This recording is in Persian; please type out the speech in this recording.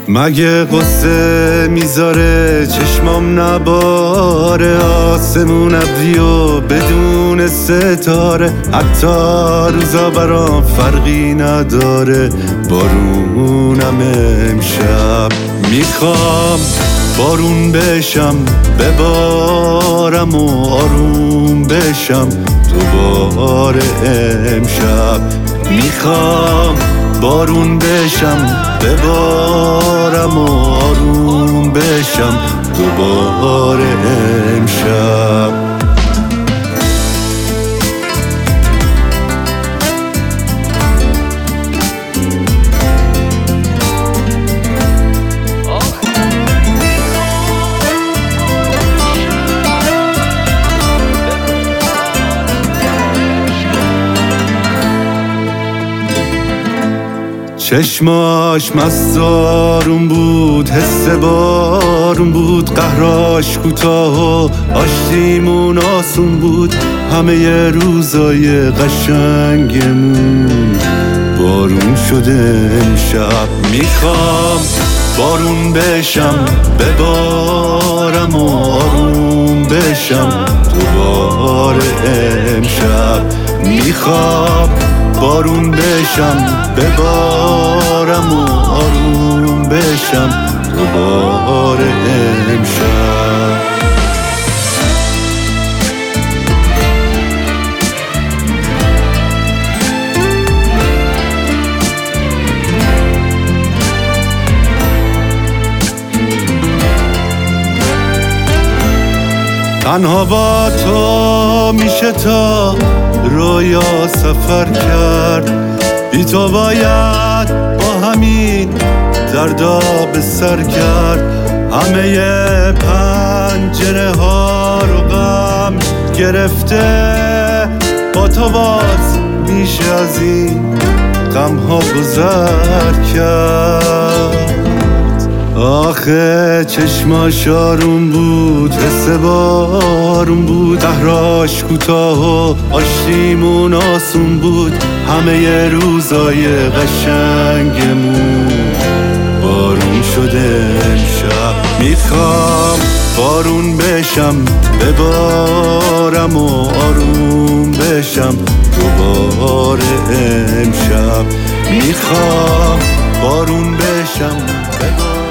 مگه قصه میذاره چشمام نباره، آسمون ابری و بدون ستاره، حتی روزا برام فرقی نداره، بارونم امشب. میخوام بارون بشم ببارم و آروم بشم دوباره امشب. میخوام بارون بشم ببارم و آروم بشم دوباره امشب. چشماش مستارون بود، حس بارون بود، قهراش کوتاه و آشتیمون آسون بود، همه روزای قشنگمون بارون شده امشب. میخوام بارون بشم ببارم و آروم بشم دوباره امشب. میخوام بارون بشم ببارم و آروم بشم دوباره امشب. تنها با تو میشه تا رویا سفر کرد، بی تو باید با همین دردا به سر کرد، همه پنجره ها رو غم گرفته، با تو باز میشه از این غم ها گذر کرد. آخه چشماش آروم بود، حس بارون بود، قهراش کوتاه و آشتیمون آسون بود، همه روزای قشنگمون بارون شده امشب. میخوام بارون بشم ببارم و آروم بشم دوباره امشب. میخوام بارون بشم ببارم